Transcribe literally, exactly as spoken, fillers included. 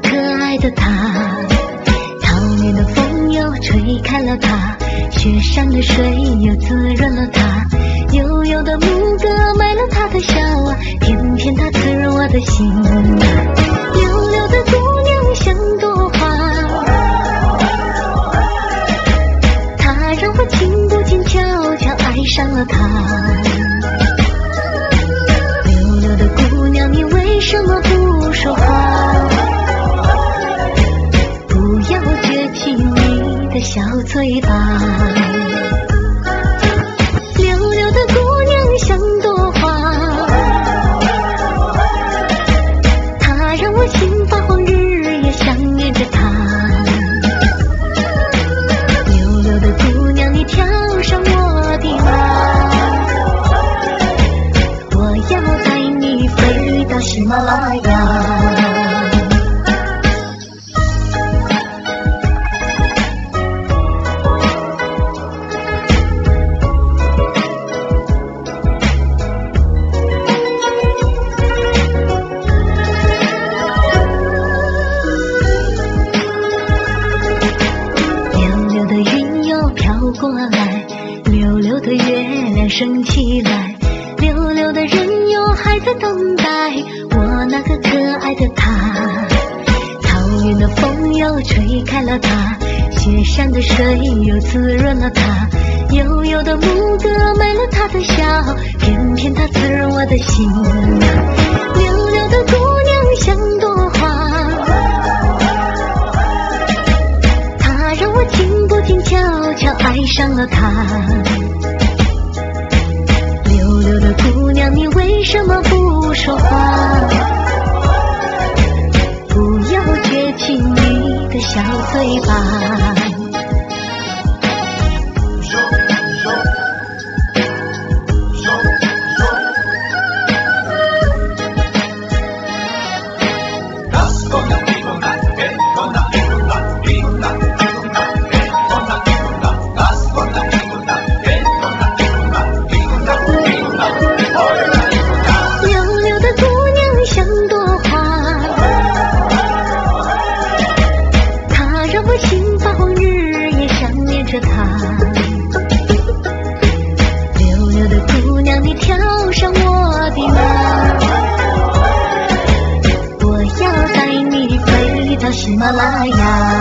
可爱的她，草原的风又吹开了她，雪山的水又滋润了她，悠悠的牧歌卖了她的笑啊，偏偏她刺入我的心啊。溜溜的姑娘像朵花，她让我情不禁悄悄爱上了她。溜溜的姑娘，你为什么不说话？不要撅起你的小嘴巴。溜溜的姑娘像朵花，她让我心发慌，日夜想念着她。溜溜的姑娘，你跳上我的马，我要带你飞到喜马拉雅。过来，溜溜的月亮升起来，溜溜的人又还在等待我那个可爱的她。草原的风又吹开了她，雪山的水又滋润了她，悠悠的牧歌卖了她的笑，偏偏她刺入我的心啊。溜溜的姑娘像朵花，她让我情不禁悄悄爱上了她。溜溜的姑娘，你为什么不说话？不要撅起你的小嘴巴。着她，溜溜的姑娘，你跳上我的马，我要带你飞到喜马拉雅。